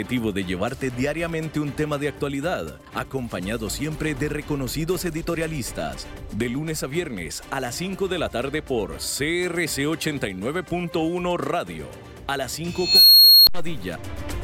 objetivo de llevarte diariamente un tema de actualidad, acompañado siempre de reconocidos editorialistas. De lunes a viernes a las 5 de la tarde por CRC 89.1 Radio. A las 5 con Alberto Padilla.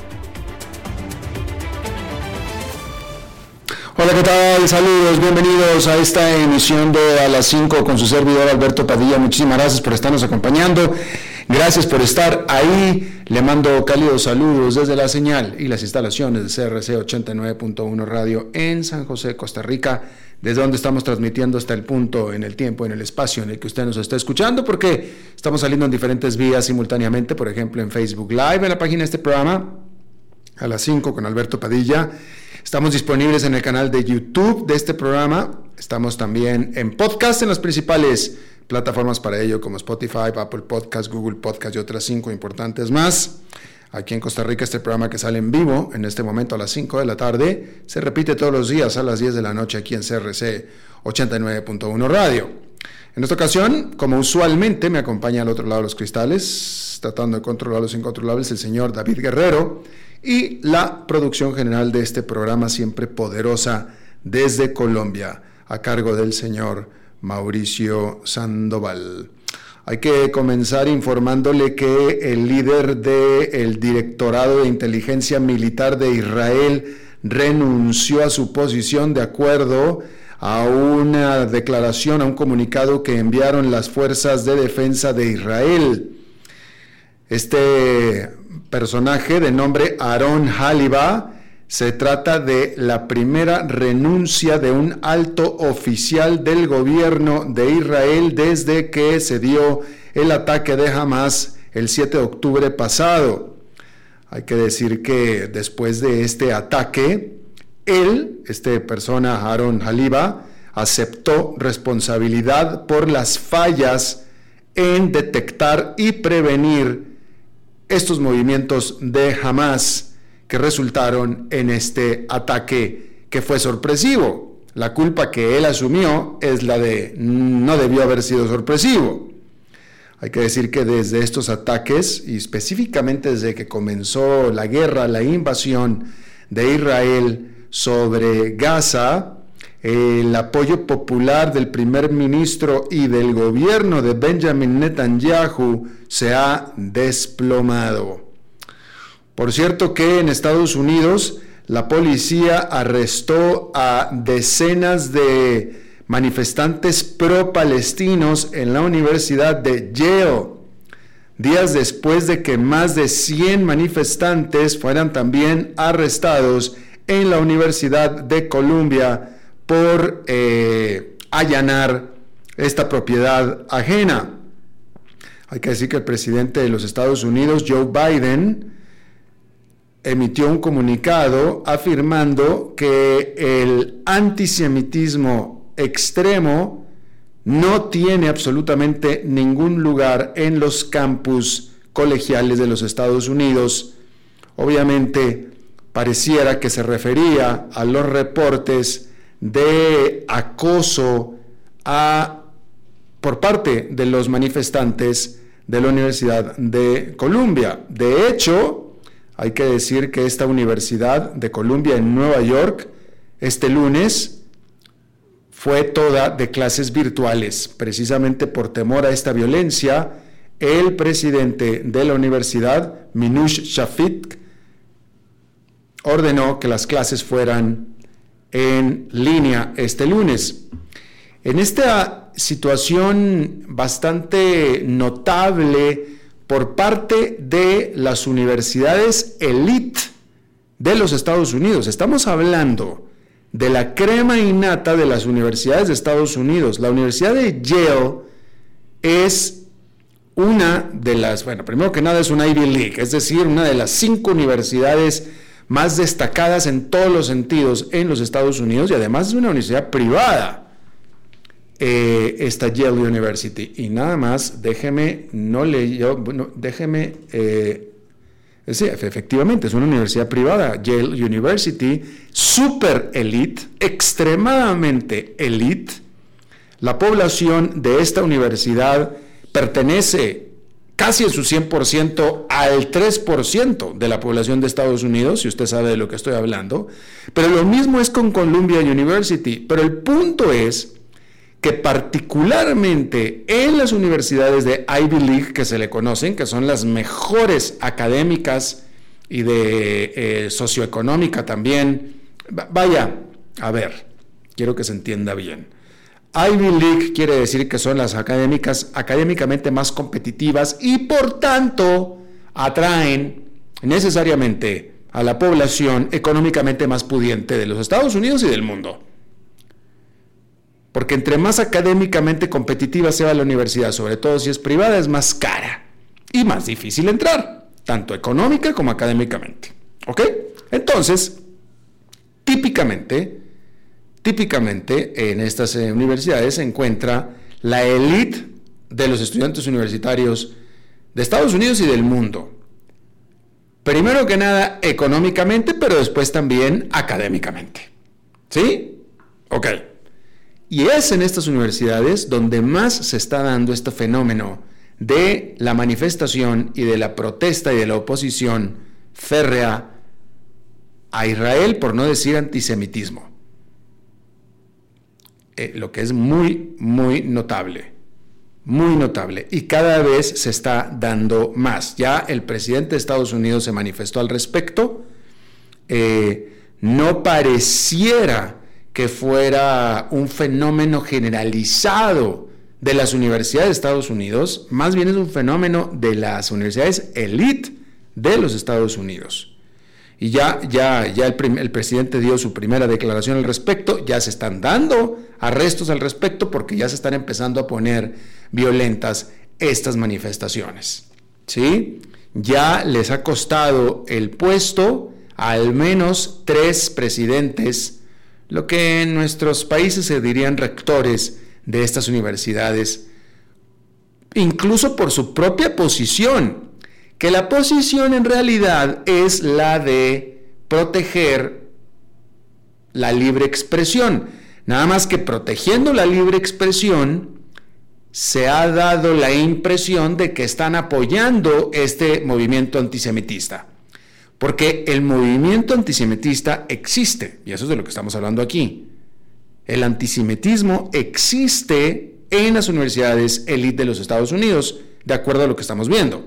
Hola, ¿qué tal? Saludos, bienvenidos a esta emisión de A las 5 con su servidor Alberto Padilla. Muchísimas gracias por estarnos acompañando. Gracias por estar ahí. Le mando cálidos saludos desde la señal y las instalaciones de CRC 89.1 Radio en San José, Costa Rica, desde donde estamos transmitiendo hasta el punto, en el tiempo, en el espacio en el que usted nos está escuchando, porque estamos saliendo en diferentes vías simultáneamente, por ejemplo en Facebook Live, en la página de este programa, A las 5 con Alberto Padilla. Estamos disponibles en el canal de YouTube de este programa. Estamos también en podcast en las principales plataformas para ello, como Spotify, Apple Podcast, Google Podcast y otras 5 importantes más. Aquí en Costa Rica, este programa que sale en vivo en este momento a las 5 de la tarde, se repite todos los días a las 10 de la noche aquí en CRC 89.1 Radio. En esta ocasión, como usualmente, me acompaña al otro lado de los cristales, tratando de controlar los incontrolables, el señor David Guerrero, y la producción general de este programa, siempre poderosa, desde Colombia, a cargo del señor Mauricio Sandoval. Hay que comenzar informándole que el líder del Directorado de Inteligencia Militar de Israel renunció a su posición de acuerdo a una declaración, a un comunicado que enviaron las Fuerzas de Defensa de Israel. Este personaje de nombre Aaron Haliba, se trata de la primera renuncia de un alto oficial del gobierno de Israel desde que se dio el ataque de Hamas el 7 de octubre pasado. Hay que decir que después de este ataque, esta persona, Aaron Haliba, aceptó responsabilidad por las fallas en detectar y prevenir estos movimientos de Hamas que resultaron en este ataque que fue sorpresivo. La culpa que él asumió es la de no debió haber sido sorpresivo. Hay que decir que desde estos ataques, y específicamente desde que comenzó la guerra, la invasión de Israel sobre Gaza, el apoyo popular del primer ministro y del gobierno de Benjamin Netanyahu se ha desplomado. Por cierto que en Estados Unidos la policía arrestó a decenas de manifestantes pro-palestinos en la Universidad de Yale, días después de que más de 100 manifestantes fueran también arrestados en la Universidad de Columbia por allanar esta propiedad ajena. Hay que decir que el presidente de los Estados Unidos, Joe Biden, emitió un comunicado afirmando que el antisemitismo extremo no tiene absolutamente ningún lugar en los campus colegiales de los Estados Unidos. Obviamente, pareciera que se refería a los reportes de acoso por parte de los manifestantes de la Universidad de Columbia. De hecho, hay que decir que esta Universidad de Columbia en Nueva York, este lunes, fue toda de clases virtuales. Precisamente por temor a esta violencia, el presidente de la universidad, Minouche Shafik, ordenó que las clases fueran en línea este lunes. En esta situación bastante notable por parte de las universidades elite de los Estados Unidos, estamos hablando de la crema innata de las universidades de Estados Unidos. La Universidad de Yale es una de las, primero que nada es una Ivy League, es decir, una de las 5 universidades más destacadas en todos los sentidos en los Estados Unidos, y además es una universidad privada, esta Yale University. Y nada más, sí, efectivamente, es una universidad privada, Yale University, super elite, extremadamente elite. La población de esta universidad pertenece casi en su 100% al 3% de la población de Estados Unidos, si usted sabe de lo que estoy hablando, pero lo mismo es con Columbia University. Pero el punto es que particularmente en las universidades de Ivy League, que se le conocen, que son las mejores académicas y de socioeconómica también, vaya, a ver, quiero que se entienda bien. Ivy League quiere decir que son las académicamente más competitivas y por tanto atraen necesariamente a la población económicamente más pudiente de los Estados Unidos y del mundo. Porque entre más académicamente competitiva sea la universidad, sobre todo si es privada, es más cara y más difícil entrar, tanto económica como académicamente. ¿Ok? Entonces, típicamente en estas universidades se encuentra la élite de los estudiantes universitarios de Estados Unidos y del mundo. Primero que nada económicamente, pero después también académicamente. ¿Sí? Ok. Y es en estas universidades donde más se está dando este fenómeno de la manifestación y de la protesta y de la oposición férrea a Israel, por no decir antisemitismo. Lo que es muy, muy notable, y cada vez se está dando más. Ya el presidente de Estados Unidos se manifestó al respecto. No pareciera que fuera un fenómeno generalizado de las universidades de Estados Unidos, más bien es un fenómeno de las universidades elite de los Estados Unidos. Y ya el presidente dio su primera declaración al respecto, ya se están dando arrestos al respecto porque ya se están empezando a poner violentas estas manifestaciones, ¿sí? Ya les ha costado el puesto a al menos 3 presidentes, lo que en nuestros países se dirían rectores de estas universidades, incluso por su propia posición, que la posición en realidad es la de proteger la libre expresión. Nada más que protegiendo la libre expresión, se ha dado la impresión de que están apoyando este movimiento antisemitista. Porque el movimiento antisemitista existe, y eso es de lo que estamos hablando aquí. El antisemitismo existe en las universidades élite de los Estados Unidos, de acuerdo a lo que estamos viendo.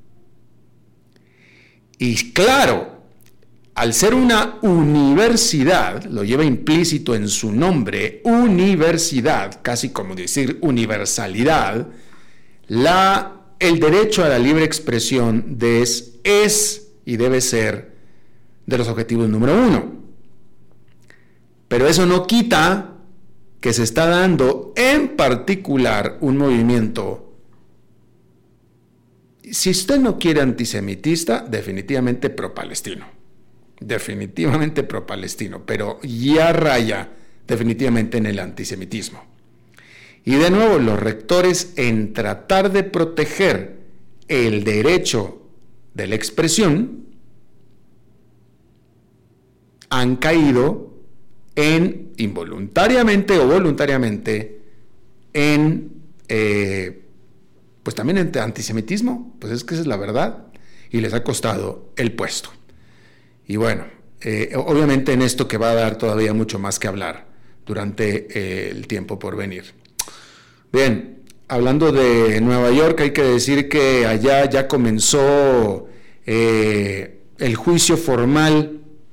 Y claro, al ser una universidad, lo lleva implícito en su nombre, universidad, casi como decir universalidad, el derecho a la libre expresión es y debe ser de los objetivos número 1. Pero eso no quita que se está dando en particular un movimiento. Si usted no quiere antisemitista, definitivamente pro-palestino, pero ya raya definitivamente en el antisemitismo. Y de nuevo, los rectores, en tratar de proteger el derecho de la expresión, han caído involuntariamente o voluntariamente pues también en antisemitismo. Pues es que esa es la verdad, y les ha costado el puesto. Y bueno, obviamente en esto que va a dar todavía mucho más que hablar durante el tiempo por venir. Bien, hablando de Nueva York, hay que decir que allá ya comenzó el juicio formal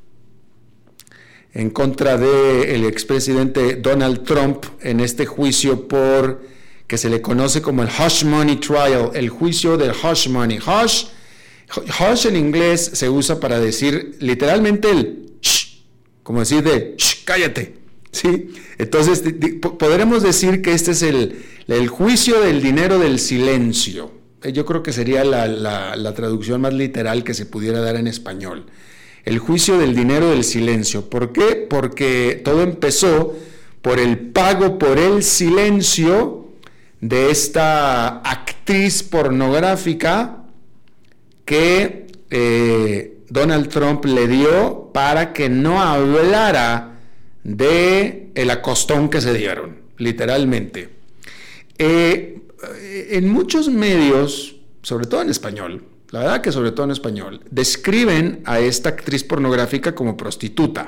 en contra del expresidente Donald Trump, en este juicio que se le conoce como el Hush Money Trial, el juicio del Hush Money. Hush en inglés se usa para decir literalmente el shh, como decir de shh, cállate, ¿sí? Entonces podremos decir que este es el juicio del dinero del silencio. Yo creo que sería la traducción más literal que se pudiera dar en español. El juicio del dinero del silencio. ¿Por qué? Porque todo empezó por el pago por el silencio de esta actriz pornográfica que Donald Trump le dio para que no hablara de el acostón que se dieron, literalmente. En muchos medios sobre todo en español, la verdad que sobre todo en español, describen a esta actriz pornográfica como prostituta.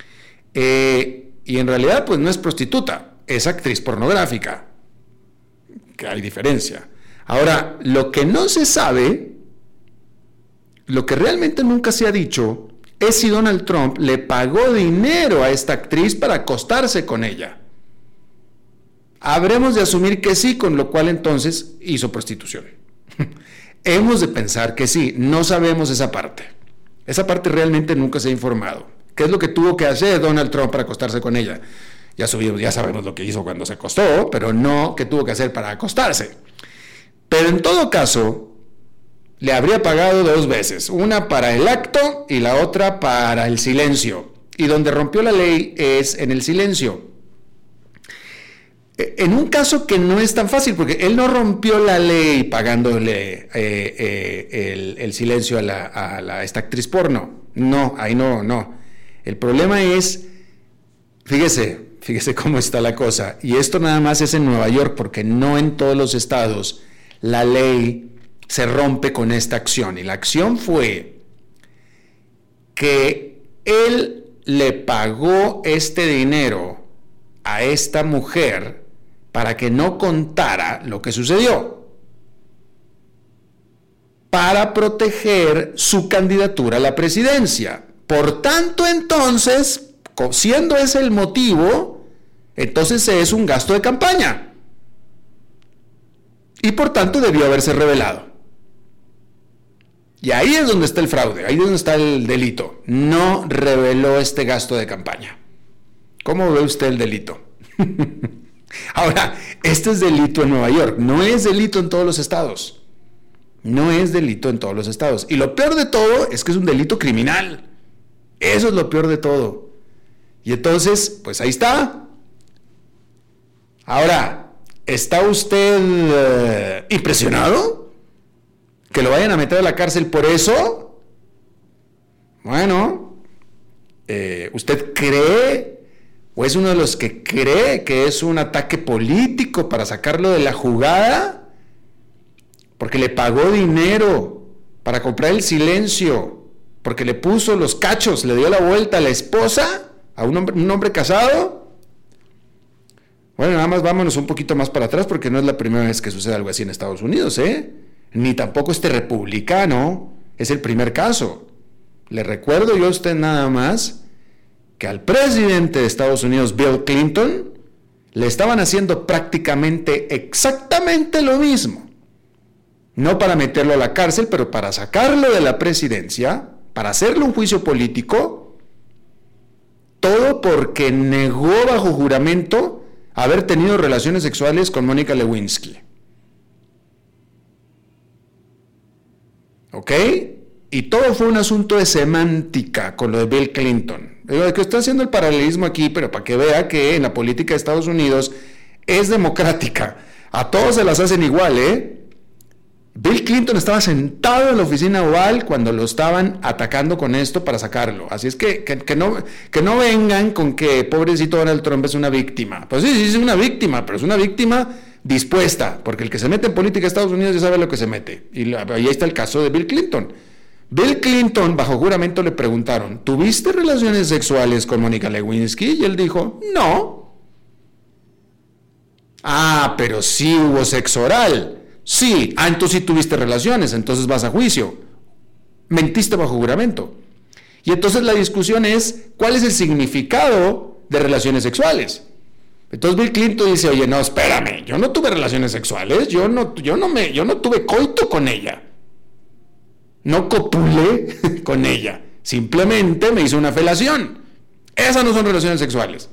Y en realidad pues no es prostituta, es actriz pornográfica, que hay diferencia. Ahora, lo que no se sabe, lo que realmente nunca se ha dicho, es si Donald Trump le pagó dinero a esta actriz para acostarse con ella. Habremos de asumir que sí, con lo cual entonces hizo prostitución. Hemos de pensar que sí, no sabemos esa parte. Esa parte realmente nunca se ha informado. ¿Qué es lo que tuvo que hacer Donald Trump para acostarse con ella? Ya sabemos lo que hizo cuando se acostó, pero no qué tuvo que hacer para acostarse. Pero en todo caso, le habría pagado 2 veces, una para el acto y la otra para el silencio. Y donde rompió la ley es en el silencio. En un caso que no es tan fácil, porque él no rompió la ley pagándole el silencio a esta actriz porno. No, ahí no. El problema es, fíjese cómo está la cosa. Y esto nada más es en Nueva York, porque no en todos los estados la ley se rompe con esta acción. Y la acción fue que él le pagó este dinero a esta mujer para que no contara lo que sucedió, para proteger su candidatura a la presidencia. Por tanto, entonces, siendo ese el motivo, entonces es un gasto de campaña. Y por tanto debió haberse revelado. Y ahí es donde está el fraude, ahí es donde está el delito. No reveló este gasto de campaña. ¿Cómo ve usted el delito? Ahora, este es delito en Nueva York, no es delito en todos los estados. No es delito en todos los estados. Y lo peor de todo es que es un delito criminal. Eso es lo peor de todo. Y entonces, pues ahí está. Ahora, ¿está usted impresionado? ¿Que lo vayan a meter a la cárcel por eso? Bueno, ¿usted cree o es uno de los que cree que es un ataque político para sacarlo de la jugada? Porque le pagó dinero para comprar el silencio, porque le puso los cachos, le dio la vuelta a la esposa, a un hombre casado. Bueno, nada más vámonos un poquito más para atrás, porque no es la primera vez que sucede algo así en Estados Unidos, ni tampoco este republicano es el primer caso. Le recuerdo yo a usted nada más que al presidente de Estados Unidos, Bill Clinton, le estaban haciendo prácticamente exactamente lo mismo. No para meterlo a la cárcel, pero para sacarlo de la presidencia, para hacerle un juicio político, todo porque negó bajo juramento haber tenido relaciones sexuales con Mónica Lewinsky. ¿Ok? Y todo fue un asunto de semántica con lo de Bill Clinton. Digo, que está haciendo el paralelismo aquí, pero para que vea que en la política de Estados Unidos es democrática. A todos se las hacen igual, Bill Clinton estaba sentado en la oficina oval cuando lo estaban atacando con esto para sacarlo. Así es que no vengan con que pobrecito Donald Trump es una víctima. Pues sí, es una víctima, pero es una víctima dispuesta, porque el que se mete en política de Estados Unidos ya sabe lo que se mete. Y ahí está el caso de Bill Clinton. Bill Clinton, bajo juramento, le preguntaron, ¿tuviste relaciones sexuales con Mónica Lewinsky? Y él dijo, no. Ah, pero sí hubo sexo oral. Sí, entonces sí tuviste relaciones, entonces vas a juicio. Mentiste bajo juramento. Y entonces la discusión es, ¿cuál es el significado de relaciones sexuales? Entonces Bill Clinton dice, oye, no, espérame, yo no tuve relaciones sexuales, yo no tuve coito con ella. No copulé con ella, simplemente me hizo una felación. Esas no son relaciones sexuales.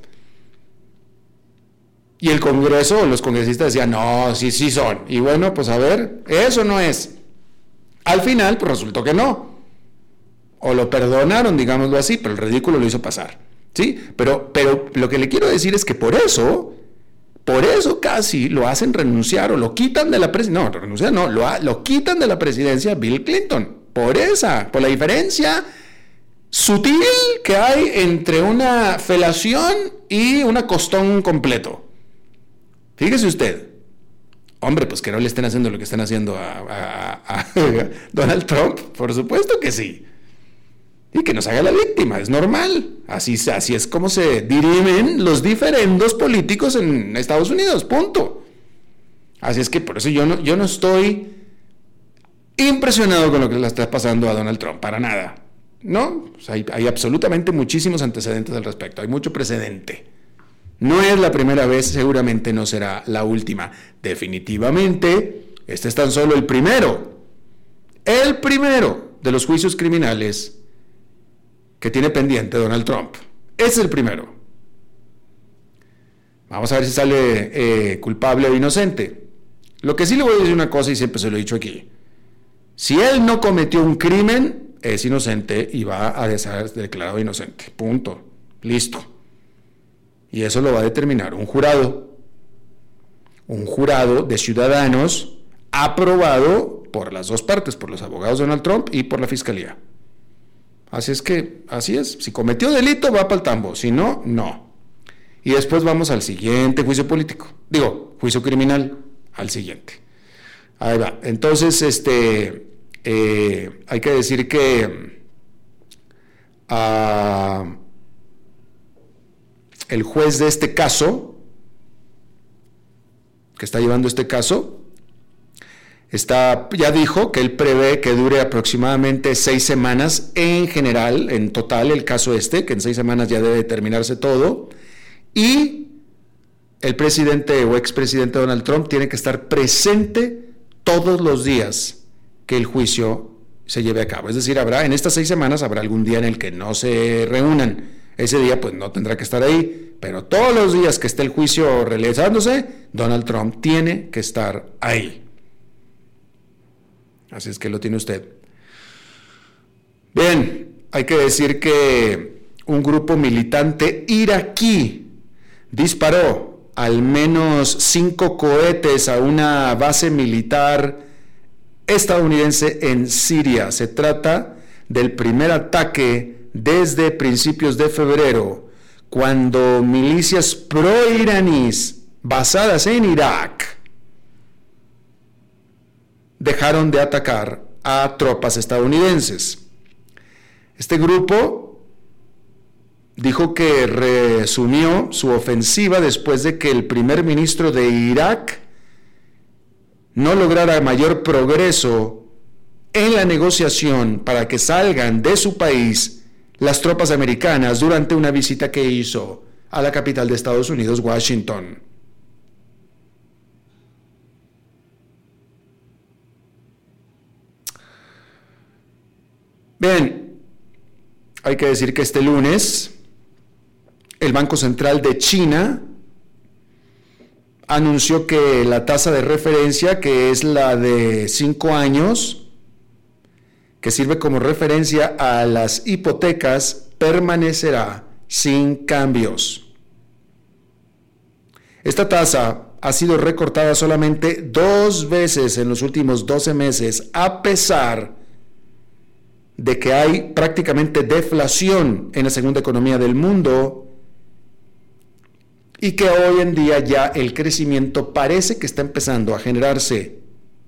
Y el Congreso, los congresistas decían, no, sí son. Y bueno, pues a ver, eso no es. Al final, pues resultó que no. O lo perdonaron, digámoslo así, pero el ridículo lo hizo pasar. ¿Sí? Pero lo que le quiero decir es que por eso casi lo hacen renunciar o lo quitan de la presidencia. No, renunciar no, lo quitan de la presidencia Bill Clinton. Por la diferencia sutil que hay entre una felación y un acostón completo. Fíjese usted. Hombre, pues que no le estén haciendo lo que están haciendo a Donald Trump, por supuesto que sí. Y que nos haga la víctima, es normal. Así es como se dirimen los diferendos políticos en Estados Unidos, punto. Así es que por eso yo no estoy impresionado con lo que le está pasando a Donald Trump, para nada. No, pues hay absolutamente muchísimos antecedentes al respecto, hay mucho precedente. No es la primera vez, seguramente no será la última. Definitivamente, este es tan solo el primero de los juicios criminales que tiene pendiente Donald Trump. Es el primero. Vamos a ver si sale culpable o inocente. Lo que sí le voy a decir una cosa, y siempre se lo he dicho aquí. Si él no cometió un crimen, es inocente y va a ser declarado inocente. Punto. Listo. Y eso lo va a determinar un jurado de ciudadanos aprobado por las dos partes, por los abogados de Donald Trump y por la fiscalía. Así es. Si cometió delito, va para el tambo. Si no, no. Y después vamos al siguiente juicio político. Juicio criminal, al siguiente. Ahí va. Entonces, hay que decir que el juez de este caso, que está llevando este caso, ya dijo que él prevé que dure aproximadamente 6 semanas en general, en total, el caso que en 6 semanas ya debe terminarse todo, y el presidente o expresidente Donald Trump tiene que estar presente todos los días que el juicio se lleve a cabo. Es decir, en estas 6 semanas habrá algún día en el que no se reúnan. Ese día pues no tendrá que estar ahí, pero todos los días que esté el juicio realizándose, Donald Trump tiene que estar ahí. Así es que lo tiene usted. Bien, hay que decir que un grupo militante iraquí disparó al menos 5 cohetes a una base militar estadounidense en Siria. Se trata del primer ataque desde principios de febrero, cuando milicias pro-iraníes basadas en Irak dejaron de atacar a tropas estadounidenses. Este grupo dijo que resumió su ofensiva después de que el primer ministro de Irak no lograra mayor progreso en la negociación para que salgan de su país las tropas americanas durante una visita que hizo a la capital de Estados Unidos, Washington. Bien, hay que decir que este lunes el Banco Central de China anunció que la tasa de referencia, que es la de 5 años, que sirve como referencia a las hipotecas, permanecerá sin cambios. Esta tasa ha sido recortada solamente 2 veces en los últimos 12 meses, a pesar de que hay prácticamente deflación en la segunda economía del mundo y que hoy en día ya el crecimiento parece que está empezando a generarse.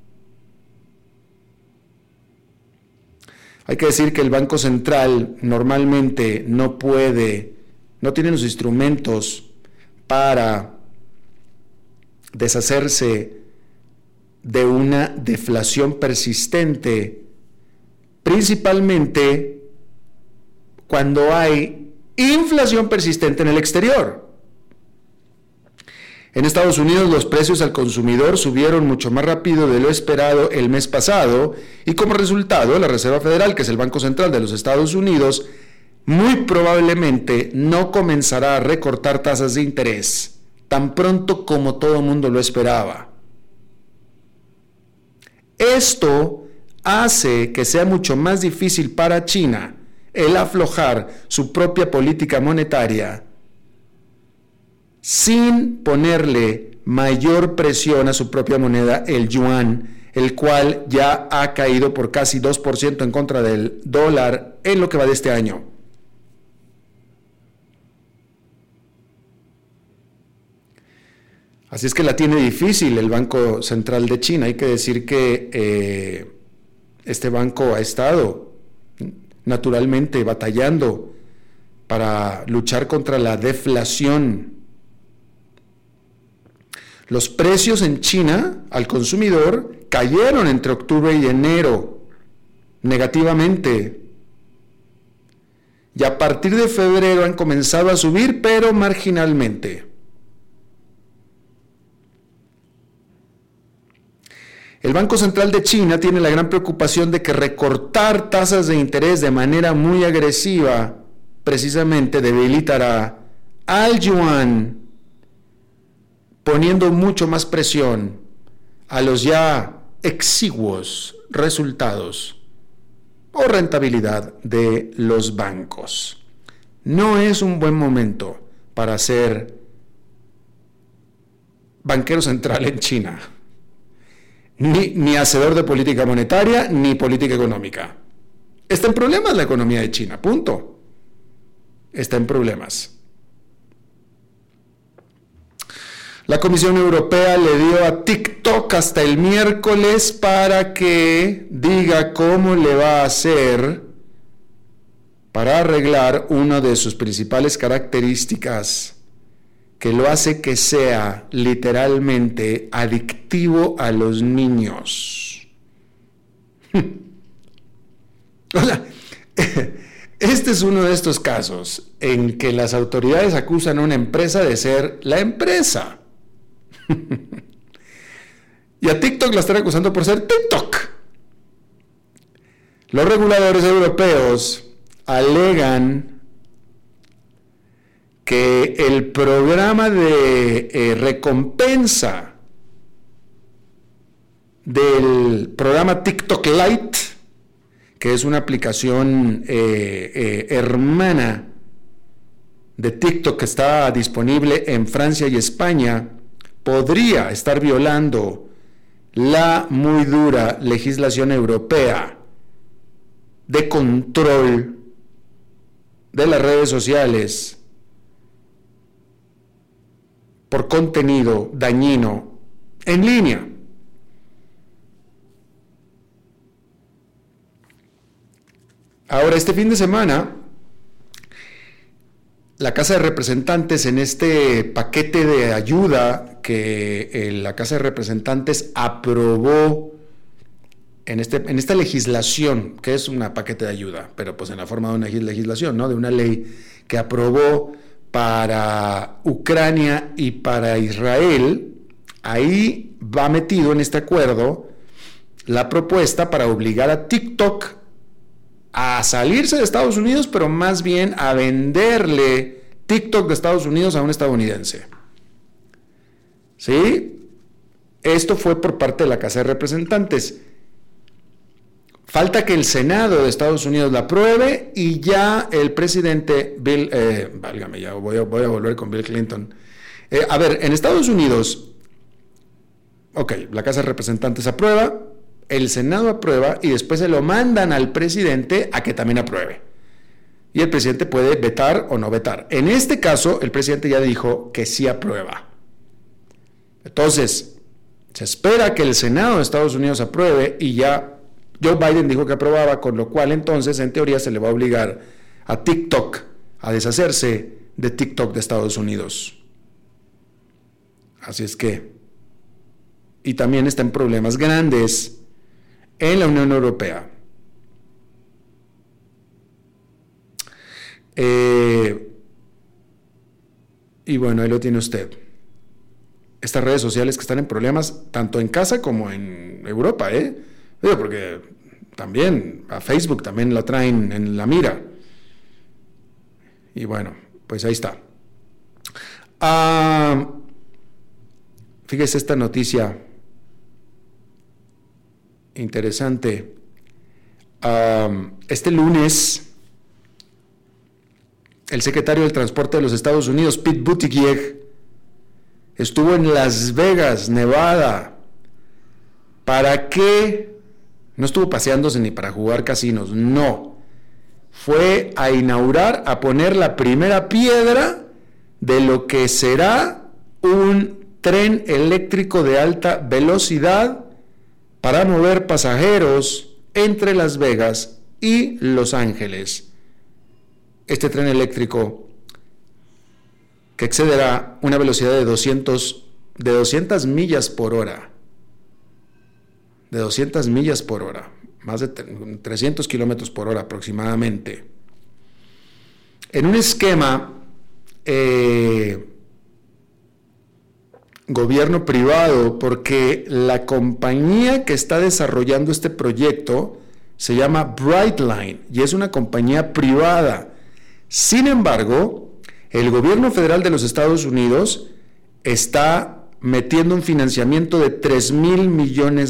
Hay que decir que el Banco Central normalmente no tiene los instrumentos para deshacerse de una deflación persistente, principalmente cuando hay inflación persistente en el exterior. En Estados Unidos los precios al consumidor subieron mucho más rápido de lo esperado el mes pasado y como resultado la Reserva Federal, que es el Banco Central de los Estados Unidos, muy probablemente no comenzará a recortar tasas de interés tan pronto como todo el mundo lo esperaba. Esto hace que sea mucho más difícil para China el aflojar su propia política monetaria sin ponerle mayor presión a su propia moneda, el yuan, el cual ya ha caído por casi 2% en contra del dólar en lo que va de este año. Así es que la tiene difícil el Banco Central de China. Hay que decir que este banco ha estado naturalmente batallando para luchar contra la deflación. Los precios en China al consumidor cayeron entre octubre y enero negativamente. Y a partir de febrero han comenzado a subir, pero marginalmente. El Banco Central de China tiene la gran preocupación de que recortar tasas de interés de manera muy agresiva precisamente debilitará al yuan, poniendo mucho más presión a los ya exiguos resultados o rentabilidad de los bancos. No es un buen momento para ser banquero central en China. Ni hacedor de política monetaria, ni política económica. Está en problemas la economía de China, punto. Está en problemas. La Comisión Europea le dio a TikTok hasta el miércoles para que diga cómo le va a hacer para arreglar una de sus principales características que lo hace que sea literalmente adictivo a los niños. Hola. Este es uno de estos casos en que las autoridades acusan a una empresa de ser la empresa. Y a TikTok la están acusando por ser TikTok. Los reguladores europeos alegan que el programa de recompensa del programa TikTok Lite, que es una aplicación hermana de TikTok que está disponible en Francia y España, podría estar violando la muy dura legislación europea de control de las redes sociales por contenido dañino en línea. Ahora, este fin de semana, la Casa de Representantes, en este paquete de ayuda que la Casa de Representantes aprobó en esta legislación, que es un paquete de ayuda, pero pues en la forma de una legislación, ¿no? De una ley que aprobó para Ucrania y para Israel, ahí va metido en este acuerdo la propuesta para obligar a TikTok a salirse de Estados Unidos, pero más bien a venderle TikTok de Estados Unidos a un estadounidense. ¿Sí? Esto fue por parte de la Casa de Representantes. Falta que el Senado de Estados Unidos la apruebe y ya el presidente válgame, ya voy a volver con Bill Clinton. A ver, en Estados Unidos, la Casa de Representantes aprueba, el Senado aprueba y después se lo mandan al presidente a que también apruebe. Y el presidente puede vetar o no vetar. En este caso, el presidente ya dijo que sí aprueba. Entonces, se espera que el Senado de Estados Unidos apruebe y ya Joe Biden dijo que aprobaba, con lo cual entonces en teoría se le va a obligar a TikTok a deshacerse de TikTok de Estados Unidos. Así es que, y también está en problemas grandes en la Unión Europea. Y bueno, ahí lo tiene usted. Estas redes sociales que están en problemas tanto en casa como en Europa, porque también a Facebook también la traen en la mira. Y bueno, pues ahí está. Fíjese esta noticia interesante. Este lunes, el secretario del Transporte de los Estados Unidos, Pete Buttigieg, estuvo en Las Vegas, Nevada. ¿Para qué? No estuvo paseándose ni para jugar casinos, no. Fue a inaugurar, a poner la primera piedra de lo que será un tren eléctrico de alta velocidad para mover pasajeros entre Las Vegas y Los Ángeles. Este tren eléctrico, que excederá una velocidad de 200 millas por hora, más de 300 kilómetros por hora aproximadamente, en un esquema gobierno privado, porque la compañía que está desarrollando este proyecto se llama Brightline y es una compañía privada. Sin embargo, el gobierno federal de los Estados Unidos está metiendo un financiamiento de $3,000 millones.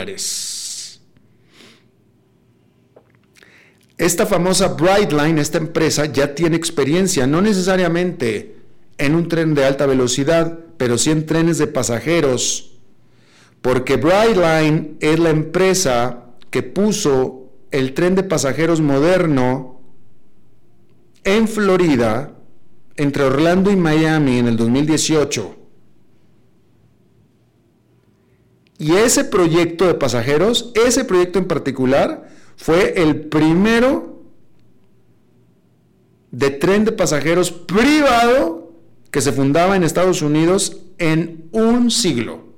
Esta famosa Brightline, esta empresa, ya tiene experiencia, no necesariamente en un tren de alta velocidad, pero sí en trenes de pasajeros, porque Brightline es la empresa que puso el tren de pasajeros moderno en Florida, entre Orlando y Miami en el 2018. Y ese proyecto de pasajeros, ese proyecto en particular, fue el primero de tren de pasajeros privado que se fundaba en Estados Unidos en un siglo.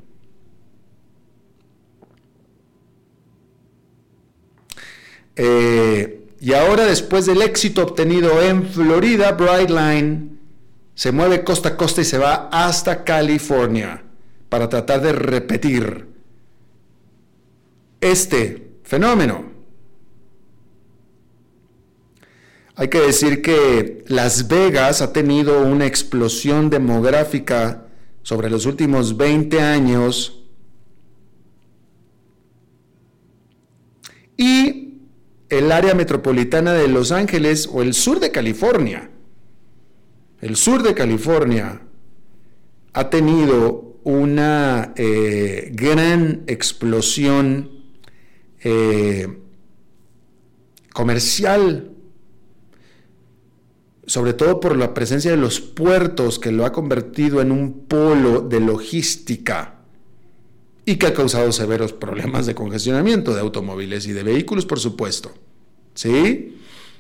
Y ahora, después del éxito obtenido en Florida, Brightline se mueve costa a costa y se va hasta California para tratar de repetir este fenómeno. Hay que decir que Las Vegas ha tenido una explosión demográfica sobre los últimos 20 años y el área metropolitana de Los Ángeles o el sur de California ha tenido una gran explosión comercial, sobre todo por la presencia de los puertos, que lo ha convertido en un polo de logística y que ha causado severos problemas de congestionamiento de automóviles y de vehículos, por supuesto. ¿Sí?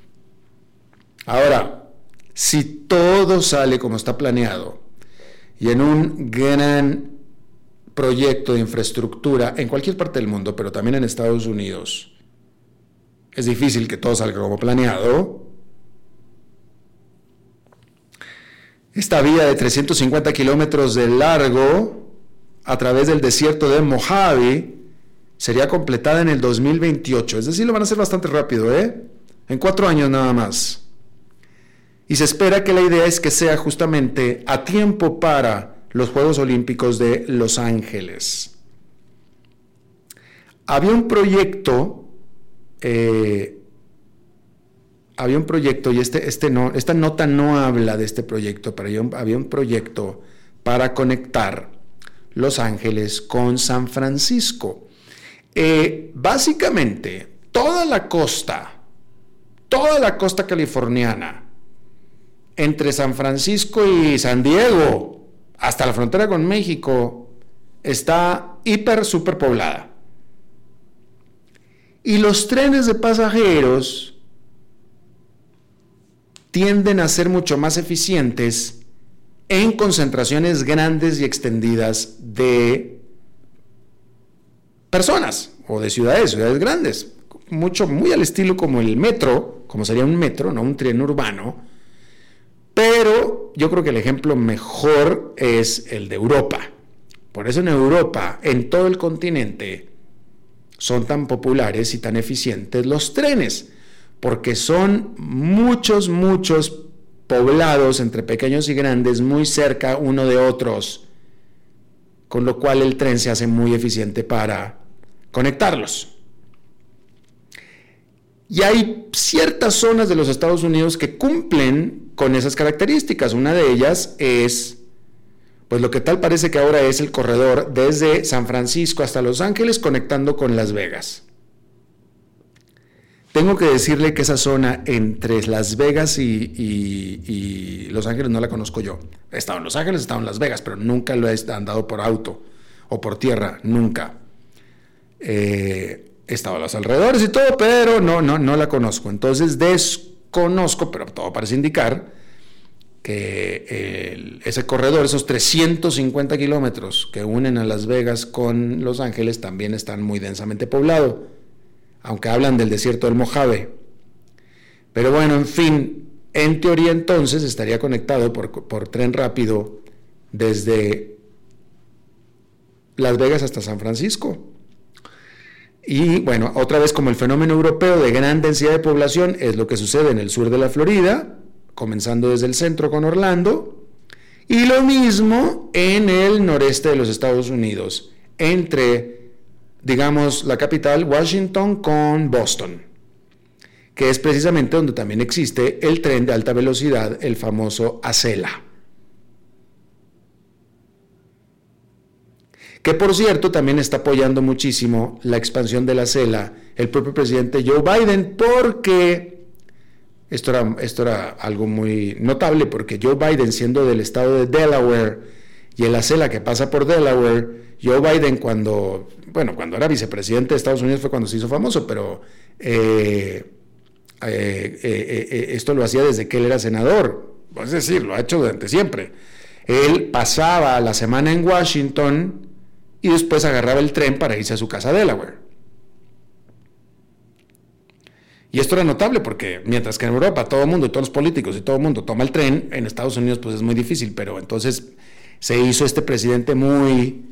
Ahora, si todo sale como está planeado y en un gran proyecto de infraestructura en cualquier parte del mundo, pero también en Estados Unidos, es difícil que todo salga como planeado. Esta vía de 350 kilómetros de largo a través del desierto de Mojave sería completada en el 2028, es decir, lo van a hacer bastante rápido, en 4 años nada más. Y se espera que la idea es que sea justamente a tiempo para los Juegos Olímpicos de Los Ángeles. Había un proyecto y esta nota no habla de este proyecto, pero había un proyecto para conectar Los Ángeles con San Francisco. Básicamente, toda la costa californiana, entre San Francisco y San Diego, hasta la frontera con México, está super poblada. Y los trenes de pasajeros tienden a ser mucho más eficientes en concentraciones grandes y extendidas de personas o de ciudades grandes, muy al estilo como el metro, como sería un metro, no un tren urbano, pero yo creo que el ejemplo mejor es el de Europa. Por eso en Europa, en todo el continente, son tan populares y tan eficientes los trenes, porque son muchos poblados entre pequeños y grandes, muy cerca uno de otros, con lo cual el tren se hace muy eficiente para conectarlos. Y hay ciertas zonas de los Estados Unidos que cumplen con esas características. Una de ellas es, pues lo que tal parece que ahora es el corredor desde San Francisco hasta Los Ángeles, conectando con Las Vegas. tengo que decirle que esa zona entre Las Vegas y Los Ángeles no la conozco yo. He estado en Los Ángeles, he estado en Las Vegas, pero nunca lo he andado por auto o por tierra, nunca. He estado a los alrededores y todo, pero no la conozco. Entonces desconozco, pero todo parece indicar que ese corredor, esos 350 kilómetros que unen a Las Vegas con Los Ángeles, también están muy densamente poblados, aunque hablan del desierto del Mojave. Pero bueno, en fin, en teoría entonces estaría conectado por tren rápido desde Las Vegas hasta San Francisco. Y bueno, otra vez, como el fenómeno europeo de gran densidad de población es lo que sucede en el sur de la Florida, comenzando desde el centro con Orlando, y lo mismo en el noreste de los Estados Unidos, entre, digamos, la capital, Washington, con Boston, que es precisamente donde también existe el tren de alta velocidad, el famoso Acela. Que por cierto también está apoyando muchísimo la expansión de la Acela el propio presidente Joe Biden, porque esto era algo muy notable, porque Joe Biden, siendo del estado de Delaware, y el Acela que pasa por Delaware, Joe Biden cuando era vicepresidente de Estados Unidos fue cuando se hizo famoso, pero esto lo hacía desde que él era senador, es decir, lo ha hecho durante siempre. Él pasaba la semana en Washington y después agarraba el tren para irse a su casa a Delaware. Y esto era notable porque mientras que en Europa todo el mundo, todos los políticos y todo el mundo toma el tren, en Estados Unidos pues es muy difícil, pero entonces se hizo este presidente muy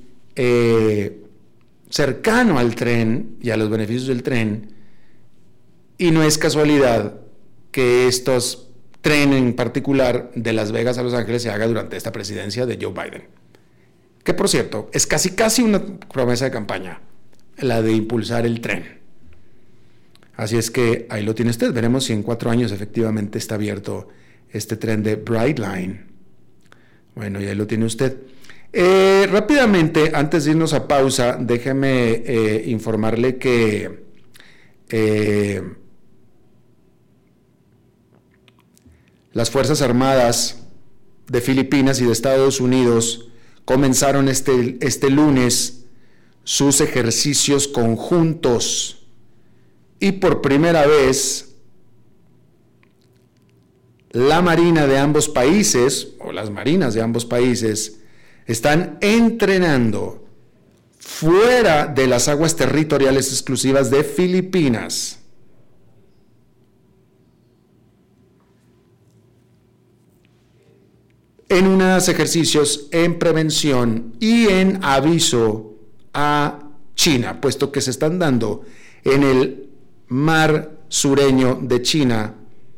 cercano al tren y a los beneficios del tren, y no es casualidad que estos tren en particular de Las Vegas a Los Ángeles se haga durante esta presidencia de Joe Biden, que por cierto es casi una promesa de campaña, la de impulsar el tren. Así es que ahí lo tiene usted. Veremos si en 4 años efectivamente está abierto este tren de Brightline. Bueno, y ahí lo tiene usted. Rápidamente, antes de irnos a pausa, déjeme informarle que las Fuerzas Armadas de Filipinas y de Estados Unidos comenzaron este lunes sus ejercicios conjuntos. Y por primera vez, la Marina de ambos países, o las marinas de ambos países, están entrenando fuera de las aguas territoriales exclusivas de Filipinas. En unos ejercicios en prevención y en aviso a China, puesto que se están dando en el mar sureño de China,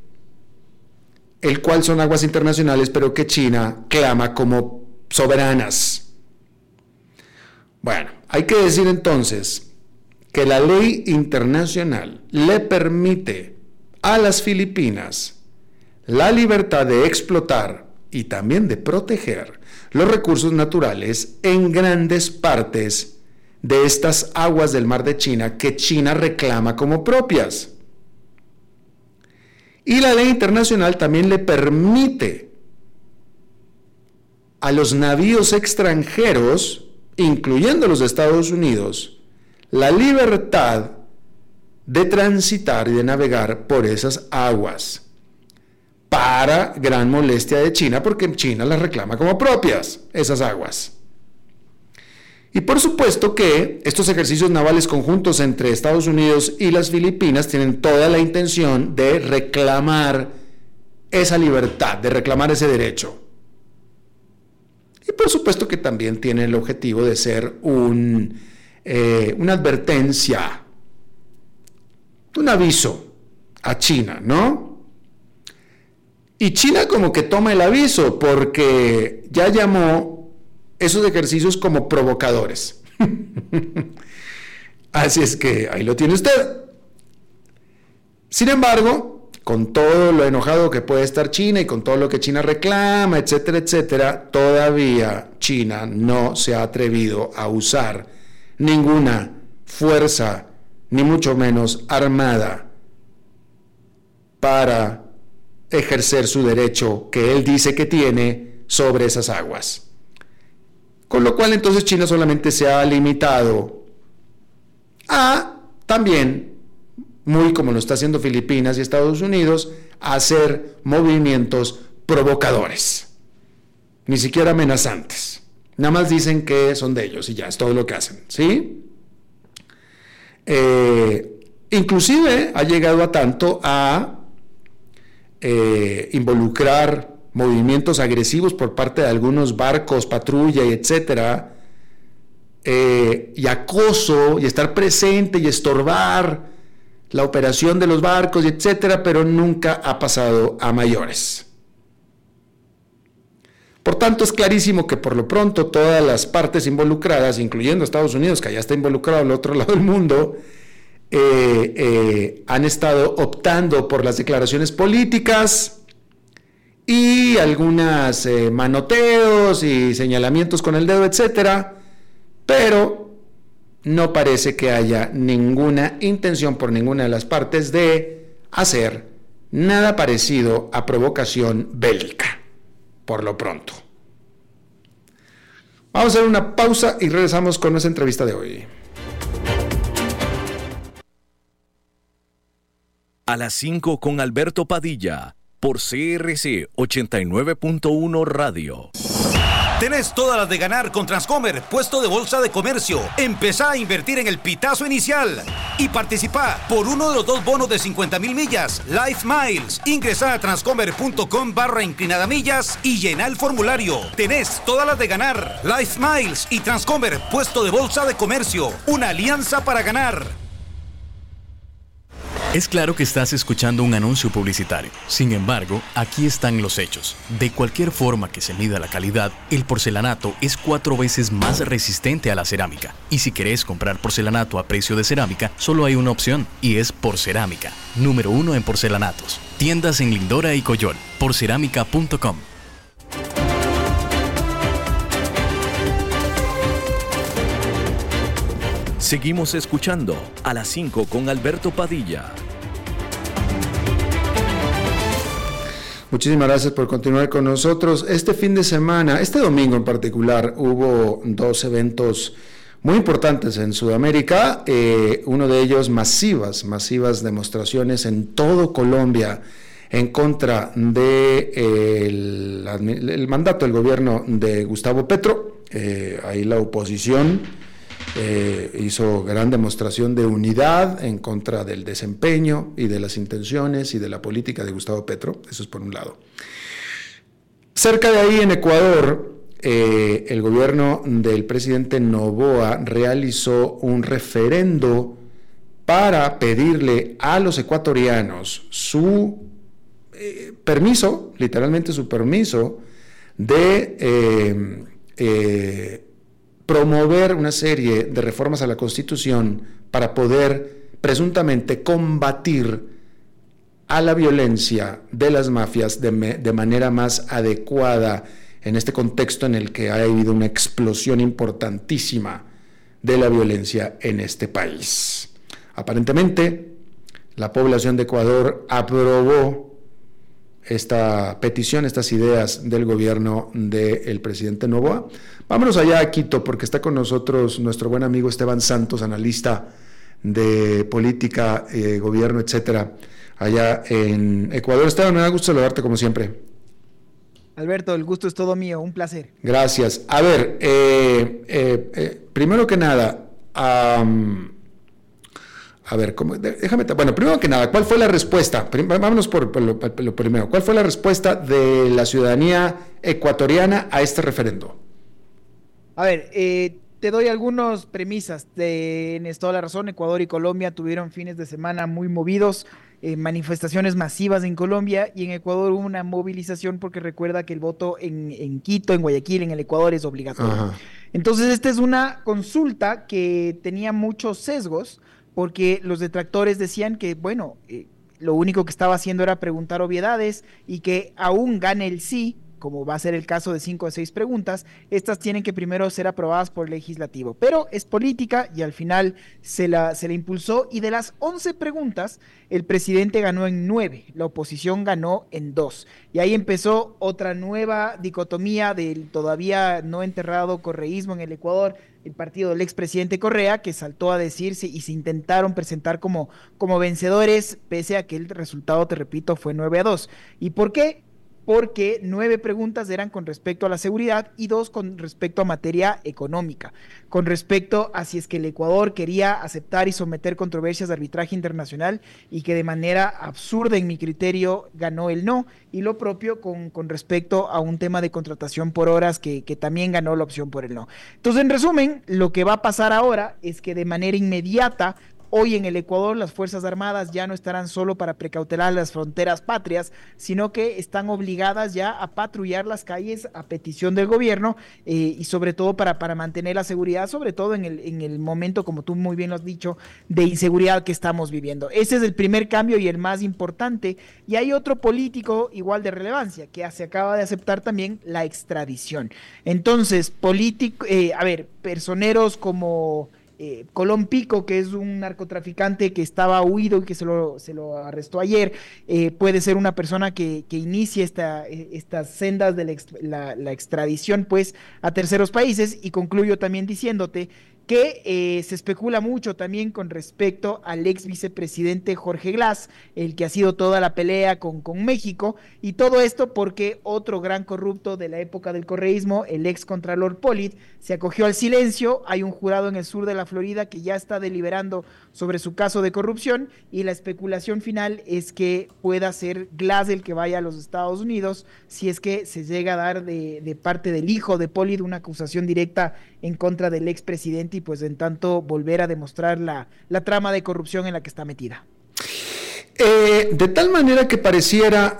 el cual son aguas internacionales, pero que China clama como soberanas. Bueno, hay que decir entonces que la ley internacional le permite a las Filipinas la libertad de explotar y también de proteger los recursos naturales en grandes partes de estas aguas del mar de China que China reclama como propias. Y la ley internacional también le permite a los navíos extranjeros, incluyendo los de Estados Unidos, la libertad de transitar y de navegar por esas aguas, para gran molestia de China, porque China las reclama como propias, esas aguas. Y por supuesto que estos ejercicios navales conjuntos entre Estados Unidos y las Filipinas tienen toda la intención de reclamar esa libertad, de reclamar ese derecho. Y por supuesto que también tiene el objetivo de ser una advertencia, un aviso a China, ¿no? Y China como que toma el aviso porque ya llamó esos ejercicios como provocadores. Así es que ahí lo tiene usted. Sin embargo, con todo lo enojado que puede estar China y con todo lo que China reclama, etcétera, etcétera, todavía China no se ha atrevido a usar ninguna fuerza, ni mucho menos armada, para ejercer su derecho que él dice que tiene sobre esas aguas. Con lo cual entonces China solamente se ha limitado a también, muy como lo está haciendo Filipinas y Estados Unidos, a hacer movimientos provocadores, ni siquiera amenazantes. Nada más dicen que son de ellos y ya, es todo lo que hacen, ¿sí? Inclusive ha llegado a tanto a involucrar movimientos agresivos por parte de algunos barcos, patrulla y etcétera, y acoso y estar presente y estorbar la operación de los barcos y etcétera, pero nunca ha pasado a mayores. Por tanto, es clarísimo que por lo pronto todas las partes involucradas, incluyendo Estados Unidos, que allá está involucrado al otro lado del mundo, han estado optando por las declaraciones políticas y algunas manoteos y señalamientos con el dedo, etcétera, pero no parece que haya ninguna intención por ninguna de las partes de hacer nada parecido a provocación bélica, por lo pronto. Vamos a hacer una pausa y regresamos con nuestra entrevista de hoy. A las 5 con Alberto Padilla, por CRC 89.1 Radio. Tenés todas las de ganar con Transcomer, puesto de bolsa de comercio. Empezá a invertir en el pitazo inicial y participá por uno de los 2 bonos de 50,000 millas, Life Miles. Ingresá a transcomer.com/inclinada millas y llená el formulario. Tenés todas las de ganar. Life Miles y Transcomer, puesto de bolsa de comercio. Una alianza para ganar. Es claro que estás escuchando un anuncio publicitario. Sin embargo, aquí están los hechos. De cualquier forma que se mida la calidad, el porcelanato es 4 veces más resistente a la cerámica. Y si querés comprar porcelanato a precio de cerámica, solo hay una opción, y es Porcerámica, número 1 en porcelanatos. Tiendas en Lindora y Coyol, porcerámica.com. Seguimos escuchando a las 5 con Alberto Padilla. Muchísimas gracias por continuar con nosotros. Este fin de semana, este domingo en particular, hubo 2 eventos muy importantes en Sudamérica. Uno de ellos masivas demostraciones en todo Colombia en contra de el mandato del gobierno de Gustavo Petro. Ahí la oposición hizo gran demostración de unidad en contra del desempeño y de las intenciones y de la política de Gustavo Petro. Eso es por un lado. Cerca de ahí, en Ecuador, el gobierno del presidente Noboa realizó un referendo para pedirle a los ecuatorianos su permiso, literalmente su permiso, de promover una serie de reformas a la Constitución para poder presuntamente combatir a la violencia de las mafias de manera más adecuada en este contexto en el que ha habido una explosión importantísima de la violencia en este país. Aparentemente, la población de Ecuador aprobó esta petición, estas ideas del gobierno del presidente Noboa. Vámonos allá a Quito, porque está con nosotros nuestro buen amigo Esteban Santos, analista de política, gobierno, etcétera, allá en Ecuador. Esteban, me da gusto saludarte como siempre. Alberto, el gusto es todo mío, un placer. Gracias. A ver, primero que nada, primero que nada, ¿cuál fue la respuesta? Vámonos por lo primero. ¿Cuál fue la respuesta de la ciudadanía ecuatoriana a este referendo? A ver, te doy algunas premisas. Tienes toda la razón, Ecuador y Colombia tuvieron fines de semana muy movidos, manifestaciones masivas en Colombia, y en Ecuador hubo una movilización porque recuerda que el voto en Quito, en Guayaquil, en el Ecuador es obligatorio. Ajá. Entonces esta es una consulta que tenía muchos sesgos, porque los detractores decían que, bueno, lo único que estaba haciendo era preguntar obviedades y que aún gane el sí, como va a ser el caso de 5 o 6 preguntas, estas tienen que primero ser aprobadas por el legislativo. Pero es política y al final se la impulsó, y de las 11 preguntas, el presidente ganó en 9, la oposición ganó en 2. Y ahí empezó otra nueva dicotomía del todavía no enterrado correísmo en el Ecuador, el partido del expresidente Correa, que saltó a decirse y se intentaron presentar como vencedores, pese a que el resultado, te repito, fue 9-2. ¿Y por qué? Porque 9 preguntas eran con respecto a la seguridad y 2 con respecto a materia económica, con respecto a si es que el Ecuador quería aceptar y someter controversias de arbitraje internacional, y que de manera absurda, en mi criterio, ganó el no, y lo propio con respecto a un tema de contratación por horas que también ganó la opción por el no. Entonces, en resumen, lo que va a pasar ahora es que de manera inmediata, hoy en el Ecuador, las Fuerzas Armadas ya no estarán solo para precautelar las fronteras patrias, sino que están obligadas ya a patrullar las calles a petición del gobierno, y sobre todo para mantener la seguridad, sobre todo en el momento, como tú muy bien lo has dicho, de inseguridad que estamos viviendo. Ese es el primer cambio y el más importante. Y hay otro político igual de relevancia, que se acaba de aceptar también la extradición. Entonces, personeros como Colón Pico, que es un narcotraficante que estaba huido y que se lo arrestó ayer, puede ser una persona que inicie estas sendas de la extradición, pues, a terceros países. Y concluyo también diciéndote que se especula mucho también con respecto al ex vicepresidente Jorge Glass, el que ha sido toda la pelea con México, y todo esto porque otro gran corrupto de la época del correísmo, el ex contralor Pollitt, se acogió al silencio. Hay un jurado en el sur de la Florida que ya está deliberando sobre su caso de corrupción, y la especulación final es que pueda ser Glass el que vaya a los Estados Unidos, si es que se llega a dar de parte del hijo de Pollitt una acusación directa en contra del expresidente, y pues en tanto volver a demostrar la trama de corrupción en la que está metida. De tal manera que pareciera,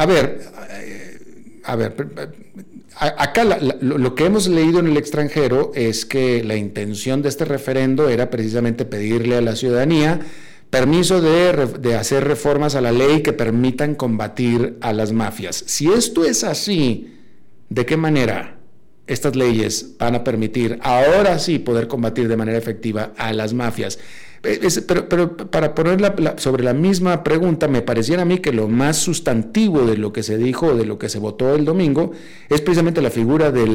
acá lo que hemos leído en el extranjero es que la intención de este referendo era precisamente pedirle a la ciudadanía permiso de hacer reformas a la ley que permitan combatir a las mafias. Si esto es así, ¿de qué manera estas leyes van a permitir ahora sí poder combatir de manera efectiva a las mafias? Pero para ponerla sobre la misma pregunta, me pareciera a mí que lo más sustantivo de lo que se dijo, de lo que se votó el domingo, es precisamente la figura de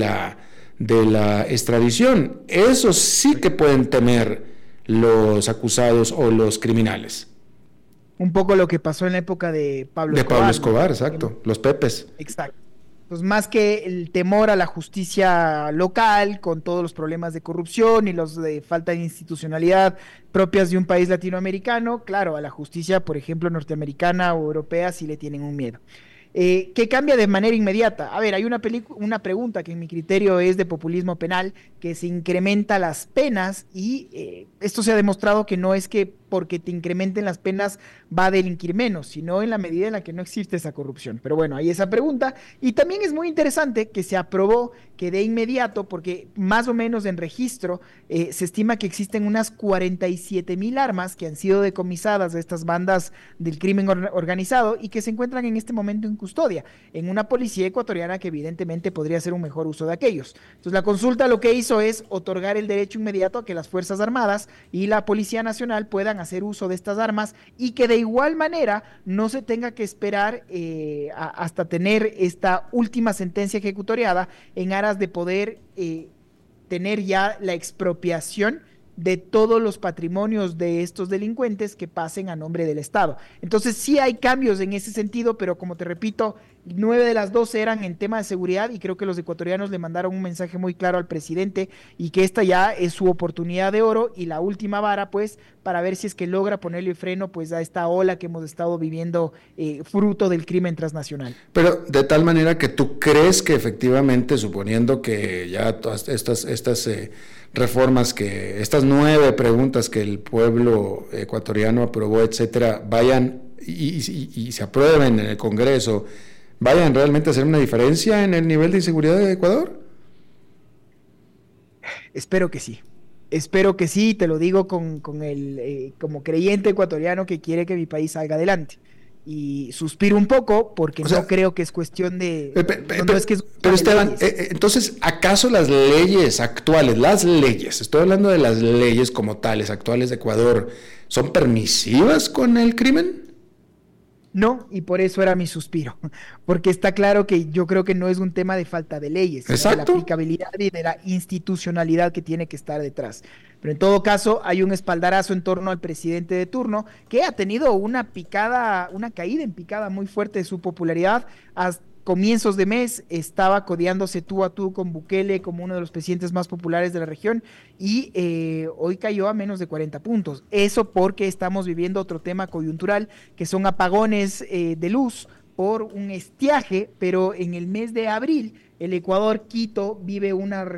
la extradición. Eso sí que pueden temer los acusados o los criminales. Un poco lo que pasó en la época de Pablo Escobar. De Pablo Escobar, ¿no? Exacto, los Pepes. Exacto. Pues más que el temor a la justicia local, con todos los problemas de corrupción y los de falta de institucionalidad propias de un país latinoamericano, claro, a la justicia, por ejemplo, norteamericana o europea, sí le tienen un miedo. ¿Qué cambia de manera inmediata? A ver, hay una pregunta que en mi criterio es de populismo penal, que se incrementa las penas, y esto se ha demostrado que no es que porque te incrementen las penas va a delinquir menos, sino en la medida en la que no existe esa corrupción. Pero bueno, hay esa pregunta. Y también es muy interesante que se aprobó que de inmediato, porque más o menos en registro se estima que existen unas 47,000 armas que han sido decomisadas de estas bandas del crimen organizado y que se encuentran en este momento en custodia, en una policía ecuatoriana que evidentemente podría hacer un mejor uso de aquellos. Entonces la consulta lo que hizo es otorgar el derecho inmediato a que las Fuerzas Armadas y la Policía Nacional puedan hacer uso de estas armas, y que de igual manera no se tenga que esperar hasta tener esta última sentencia ejecutoriada en aras de poder tener ya la expropiación de todos los patrimonios de estos delincuentes que pasen a nombre del Estado. Entonces sí hay cambios en ese sentido, pero como te repito, 9 de las 12 eran en tema de seguridad, y creo que los ecuatorianos le mandaron un mensaje muy claro al presidente, y que esta ya es su oportunidad de oro y la última vara, pues, para ver si es que logra ponerle freno, pues, a esta ola que hemos estado viviendo fruto del crimen transnacional. Pero de tal manera que tú crees que efectivamente, suponiendo que ya todas estas reformas, que estas 9 preguntas que el pueblo ecuatoriano aprobó, etcétera, vayan y se aprueben en el Congreso, vayan realmente a hacer una diferencia en el nivel de inseguridad de Ecuador? Espero que sí, te lo digo como creyente ecuatoriano que quiere que mi país salga adelante. y suspiro un poco porque no creo que es cuestión de... Pero Esteban, entonces, ¿acaso las leyes actuales, estoy hablando de las leyes como tales, actuales de Ecuador, son permisivas con el crimen? No, y por eso era mi suspiro, porque está claro que yo creo que no es un tema de falta de leyes, sino de la aplicabilidad y de la institucionalidad que tiene que estar detrás. Pero en todo caso, hay un espaldarazo en torno al presidente de turno que ha tenido una caída en picada muy fuerte de su popularidad. Hasta comienzos de mes estaba codeándose tú a tú con Bukele como uno de los presidentes más populares de la región y hoy cayó a menos de 40 puntos. Eso porque estamos viviendo otro tema coyuntural que son apagones de luz por un estiaje, pero en el mes de abril el Ecuador, Quito, vive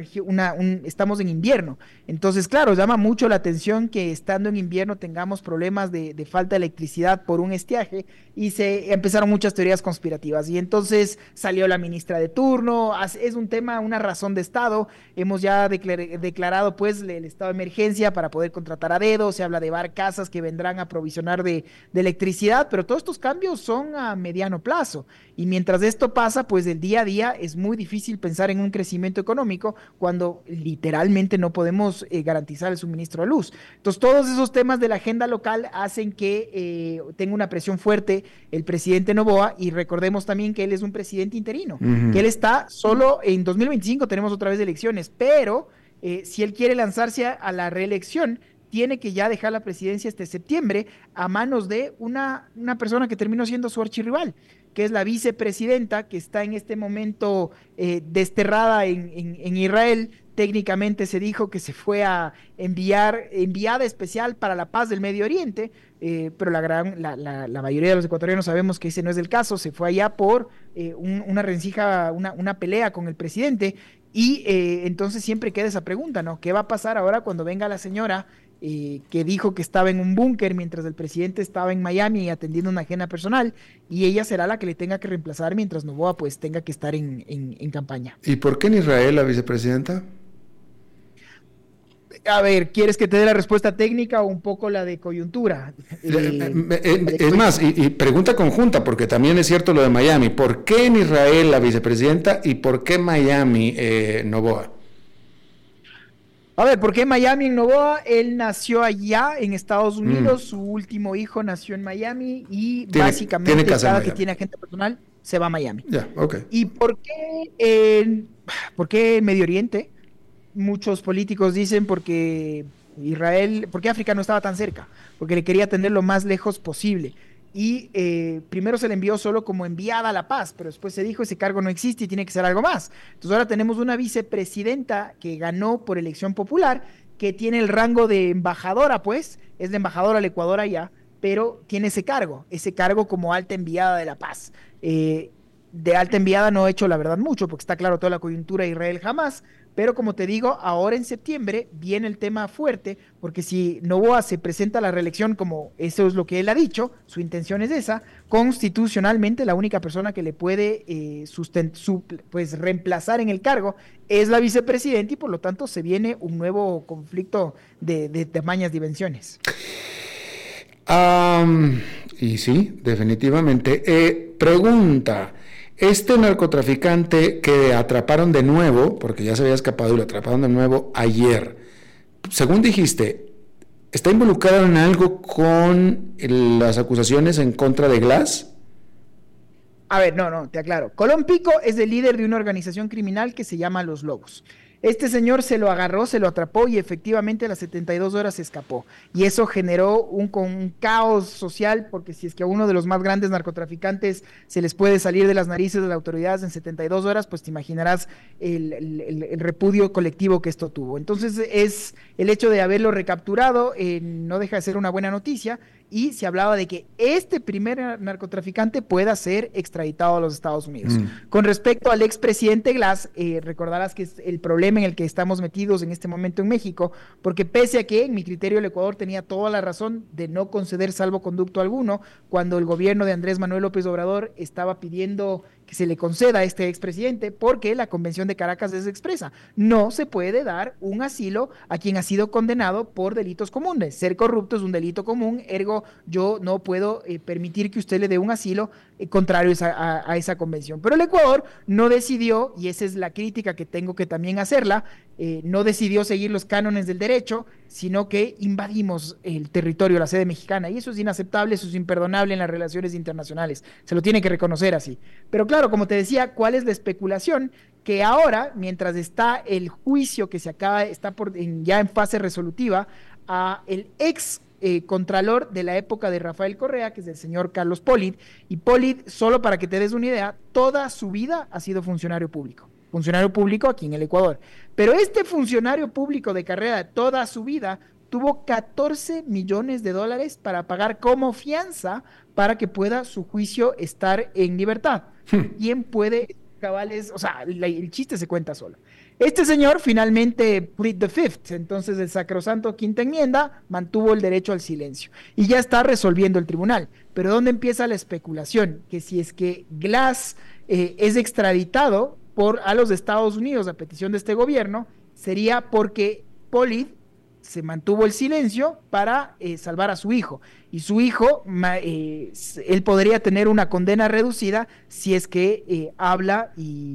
estamos en invierno. Entonces, claro, llama mucho la atención que estando en invierno tengamos problemas de falta de electricidad por un estiaje y se empezaron muchas teorías conspirativas. Y entonces salió la ministra de turno, es un tema, una razón de Estado. Hemos ya declarado pues el estado de emergencia para poder contratar a dedo, se habla de barcazas que vendrán a provisionar de electricidad, pero todos estos cambios son a mediano plazo. Y mientras esto pasa, pues el día a día es muy difícil pensar en un crecimiento económico cuando literalmente no podemos garantizar el suministro de luz. Entonces, todos esos temas de la agenda local hacen que tenga una presión fuerte el presidente Noboa, y recordemos también que él es un presidente interino, que él está solo en 2025, tenemos otra vez elecciones, pero si él quiere lanzarse a la reelección, tiene que ya dejar la presidencia este septiembre a manos de una persona que terminó siendo su archirrival, que es la vicepresidenta, que está en este momento desterrada en Israel. Técnicamente se dijo que se fue a enviada especial para la paz del Medio Oriente, pero la mayoría de los ecuatorianos sabemos que ese no es el caso. Se fue allá por una rencilla, una pelea con el presidente, y entonces siempre queda esa pregunta, ¿no? ¿Qué va a pasar ahora cuando venga la señora que dijo que estaba en un búnker mientras el presidente estaba en Miami atendiendo una agenda personal, y ella será la que le tenga que reemplazar mientras Noboa pues tenga que estar en campaña? ¿Y por qué en Israel la vicepresidenta? A ver, ¿quieres que te dé la respuesta técnica o un poco la de coyuntura? Es más, y pregunta conjunta, porque también es cierto lo de Miami. ¿Por qué en Israel la vicepresidenta y por qué Miami Noboa? A ver, ¿por qué Miami en Noboa? Él nació allá en Estados Unidos, su último hijo nació en Miami y básicamente cada que tiene agenda personal se va a Miami. Ya, okay. ¿Y por qué Medio Oriente? Muchos políticos dicen porque África no estaba tan cerca, porque le quería atender lo más lejos posible. Y primero se le envió solo como enviada a la paz, pero después se dijo ese cargo no existe y tiene que ser algo más. Entonces ahora tenemos una vicepresidenta que ganó por elección popular, que tiene el rango de embajadora, pues, es la embajadora del Ecuador allá, pero tiene ese cargo como alta enviada de la paz. De alta enviada no he hecho la verdad mucho, porque está claro toda la coyuntura de Israel jamás, pero como te digo, ahora en septiembre viene el tema fuerte, porque si Noboa se presenta a la reelección, como eso es lo que él ha dicho, su intención es esa, constitucionalmente la única persona que le puede pues reemplazar en el cargo es la vicepresidenta, y por lo tanto se viene un nuevo conflicto de tamañas dimensiones. Y sí, definitivamente. Pregunta: este narcotraficante que atraparon de nuevo, porque ya se había escapado y lo atraparon de nuevo ayer, según dijiste, ¿está involucrado en algo con las acusaciones en contra de Glass? A ver, no, te aclaro. Colón Pico es el líder de una organización criminal que se llama Los Lobos. Este señor se lo agarró, se lo atrapó y efectivamente a las 72 horas se escapó. Y eso generó un caos social, porque si es que a uno de los más grandes narcotraficantes se les puede salir de las narices de las autoridades en 72 horas, pues te imaginarás el repudio colectivo que esto tuvo. Entonces es el hecho de haberlo recapturado, no deja de ser una buena noticia, y se hablaba de que este primer narcotraficante pueda ser extraditado a los Estados Unidos. Con respecto al expresidente Glass, recordarás que es el problema en el que estamos metidos en este momento en México, porque pese a que en mi criterio el Ecuador tenía toda la razón de no conceder salvoconducto alguno, cuando el gobierno de Andrés Manuel López Obrador estaba pidiendo que se le conceda a este expresidente, porque la Convención de Caracas es expresa. No se puede dar un asilo a quien ha sido condenado por delitos comunes. Ser corrupto es un delito común, ergo yo no puedo permitir que usted le dé un asilo contrario a esa convención. Pero el Ecuador no decidió, y esa es la crítica que tengo que también hacerla, no decidió seguir los cánones del derecho, sino que invadimos el territorio, la sede mexicana, y eso es inaceptable, eso es imperdonable en las relaciones internacionales, se lo tiene que reconocer así. Pero claro, como te decía, ¿cuál es la especulación? Que ahora, mientras está el juicio que se acaba, está ya en fase resolutiva, a el ex contralor de la época de Rafael Correa, que es el señor Carlos Polit, y Polit, solo para que te des una idea, toda su vida ha sido funcionario público aquí en el Ecuador. Pero este funcionario público de carrera toda su vida tuvo $14 millones para pagar como fianza para que pueda su juicio estar en libertad. ¿Quién puede, cabales? O sea, el chiste se cuenta solo. Este señor finalmente plead the fifth, entonces el sacrosanto quinta enmienda mantuvo el derecho al silencio y ya está resolviendo el tribunal. Pero ¿dónde empieza la especulación? Que si es que Glass es extraditado a los Estados Unidos a petición de este gobierno, sería porque Polit se mantuvo el silencio para salvar a su hijo, y su hijo, él podría tener una condena reducida si es que habla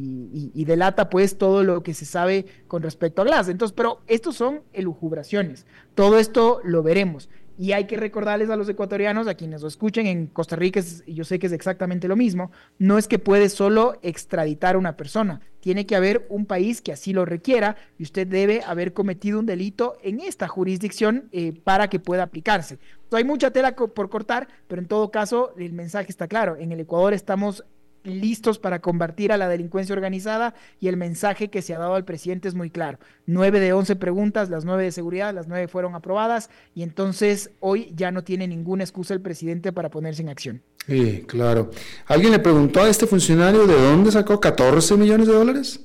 y delata pues todo lo que se sabe con respecto a Glass. Entonces, pero estos son elucubraciones, todo esto lo veremos. Y hay que recordarles a los ecuatorianos, a quienes lo escuchen en Costa Rica, y yo sé que es exactamente lo mismo, no es que puede solo extraditar a una persona, tiene que haber un país que así lo requiera y usted debe haber cometido un delito en esta jurisdicción para que pueda aplicarse. Entonces, hay mucha tela por cortar, pero en todo caso el mensaje está claro. En el Ecuador estamos listos para combatir a la delincuencia organizada y el mensaje que se ha dado al presidente es muy claro. 9 de 11 preguntas, las 9 de seguridad, las 9 fueron aprobadas y entonces hoy ya no tiene ninguna excusa el presidente para ponerse en acción. Sí, claro. ¿Alguien le preguntó a este funcionario de dónde sacó $14 millones?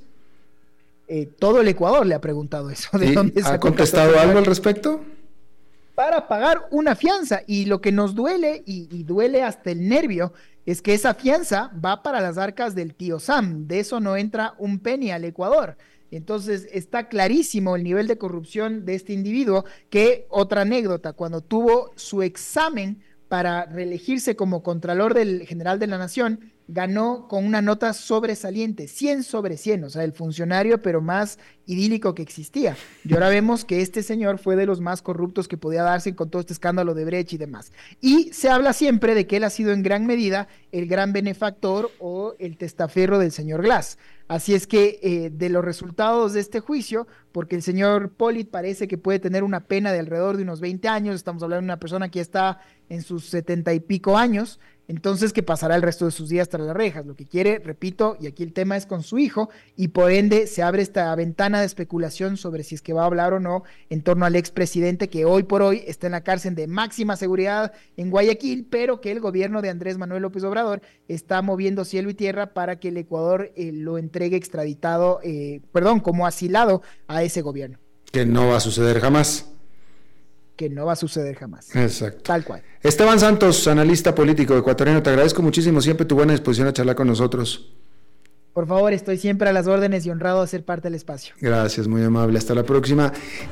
Todo el Ecuador le ha preguntado eso. ¿De dónde sacó? ¿Ha contestado algo al respecto? Para pagar una fianza, y lo que nos duele, y duele hasta el nervio, es que esa fianza va para las arcas del tío Sam, de eso no entra un penny al Ecuador. Entonces está clarísimo el nivel de corrupción de este individuo, que otra anécdota, cuando tuvo su examen para reelegirse como Contralor General de la Nación, ganó con una nota sobresaliente, 100 sobre 100, o sea, el funcionario pero más idílico que existía. Y ahora vemos que este señor fue de los más corruptos que podía darse con todo este escándalo de Brecht y demás. Y se habla siempre de que él ha sido en gran medida el gran benefactor o el testaferro del señor Glass. Así es que de los resultados de este juicio, porque el señor Polit parece que puede tener una pena de alrededor de unos 20 años, estamos hablando de una persona que ya está en sus 70 y pico años, entonces que pasará el resto de sus días tras las rejas. Lo que quiere, repito, y aquí el tema es con su hijo, y por ende se abre esta ventana de especulación sobre si es que va a hablar o no en torno al expresidente que hoy por hoy está en la cárcel de máxima seguridad en Guayaquil, pero que el gobierno de Andrés Manuel López Obrador está moviendo cielo y tierra para que el Ecuador lo entregue extraditado, como asilado a ese gobierno. Que no va a suceder jamás. Que no va a suceder jamás. Exacto. Tal cual. Esteban Santos, analista político ecuatoriano, te agradezco muchísimo siempre tu buena disposición a charlar con nosotros. Por favor, estoy siempre a las órdenes y honrado de ser parte del espacio. Gracias, muy amable. Hasta la próxima.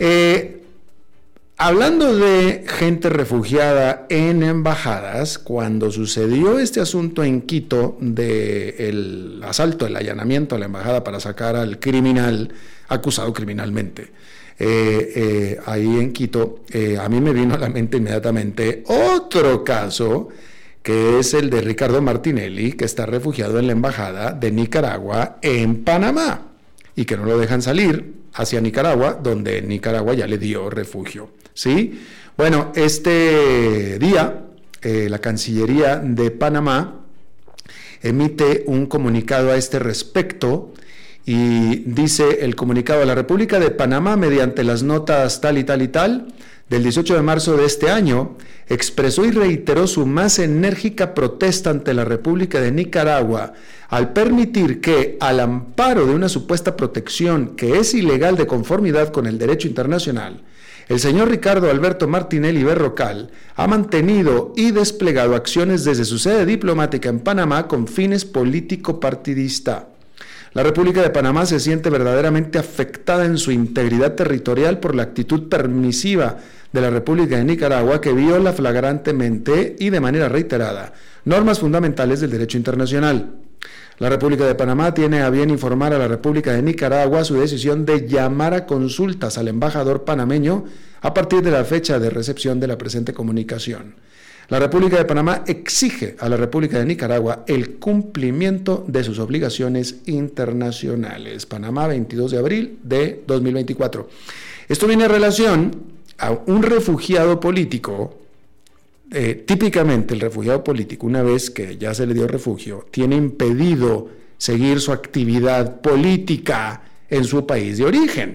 Hablando de gente refugiada en embajadas, cuando sucedió este asunto en Quito del asalto, el allanamiento a la embajada para sacar al criminal, acusado criminalmente, ahí en Quito, a mí me vino a la mente inmediatamente otro caso, que es el de Ricardo Martinelli, que está refugiado en la embajada de Nicaragua en Panamá y que no lo dejan salir hacia Nicaragua, donde Nicaragua ya le dio refugio, ¿sí? Bueno, este día la Cancillería de Panamá emite un comunicado a este respecto. Y dice el comunicado: la República de Panamá, mediante las notas tal y tal y tal, del 18 de marzo de este año, expresó y reiteró su más enérgica protesta ante la República de Nicaragua al permitir que, al amparo de una supuesta protección que es ilegal de conformidad con el derecho internacional, el señor Ricardo Alberto Martinelli Berrocal ha mantenido y desplegado acciones desde su sede diplomática en Panamá con fines político-partidista. La República de Panamá se siente verdaderamente afectada en su integridad territorial por la actitud permisiva de la República de Nicaragua, que viola flagrantemente y de manera reiterada normas fundamentales del derecho internacional. La República de Panamá tiene a bien informar a la República de Nicaragua su decisión de llamar a consultas al embajador panameño a partir de la fecha de recepción de la presente comunicación. La República de Panamá exige a la República de Nicaragua el cumplimiento de sus obligaciones internacionales. Panamá, 22 de abril de 2024. Esto viene en relación a un refugiado político. Típicamente el refugiado político, una vez que ya se le dio refugio, tiene impedido seguir su actividad política en su país de origen.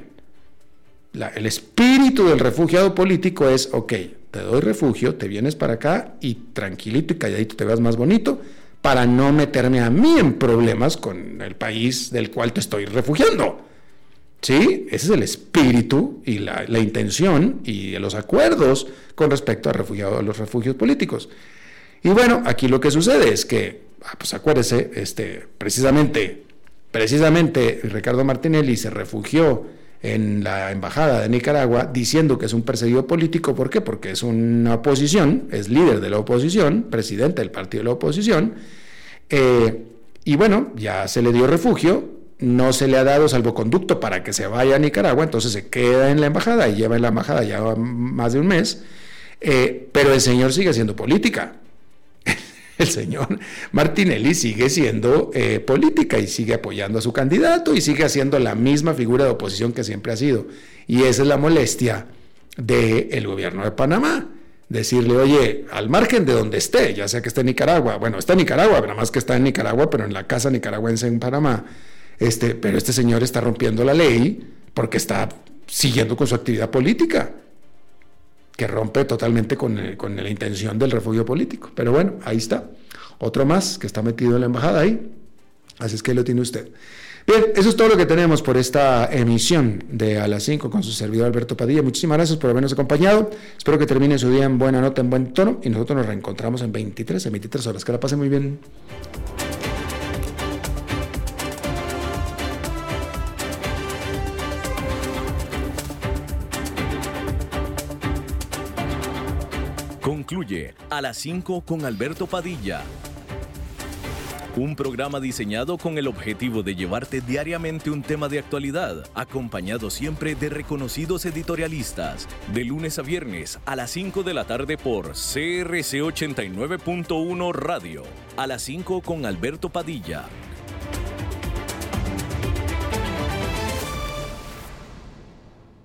El espíritu del refugiado político es, ok, te doy refugio, te vienes para acá y tranquilito y calladito te veas más bonito para no meterme a mí en problemas con el país del cual te estoy refugiando. ¿Sí? Ese es el espíritu y la intención y los acuerdos con respecto a los refugios políticos. Y bueno, aquí lo que sucede es que, pues acuérdese, precisamente Ricardo Martinelli se refugió en la embajada de Nicaragua diciendo que es un perseguido político. ¿Por qué? Porque es una oposición, es líder de la oposición, presidente del partido de la oposición, y bueno, ya se le dio refugio. No se le ha dado salvoconducto para que se vaya a Nicaragua, entonces se queda en la embajada y lleva en la embajada ya más de un mes, pero el señor sigue haciendo política. El señor Martinelli sigue siendo política y sigue apoyando a su candidato y sigue haciendo la misma figura de oposición que siempre ha sido. Y esa es la molestia del gobierno de Panamá. Decirle, oye, al margen de donde esté, ya sea que esté en Nicaragua, bueno, está en Nicaragua, nada más que está en Nicaragua, pero en la casa nicaragüense en Panamá, pero este señor está rompiendo la ley porque está siguiendo con su actividad política, que rompe totalmente con la intención del refugio político. Pero bueno, ahí está, otro más que está metido en la embajada ahí, así es que lo tiene usted. Bien, eso es todo lo que tenemos por esta emisión de A las 5 con su servidor Alberto Padilla. Muchísimas gracias por habernos acompañado, espero que termine su día en buena nota, en buen tono, y nosotros nos reencontramos en 23 horas, que la pasen muy bien. Concluye A las 5 con Alberto Padilla. Un programa diseñado con el objetivo de llevarte diariamente un tema de actualidad, acompañado siempre de reconocidos editorialistas, de lunes a viernes a las 5 de la tarde por CRC 89.1 Radio. A las 5 con Alberto Padilla.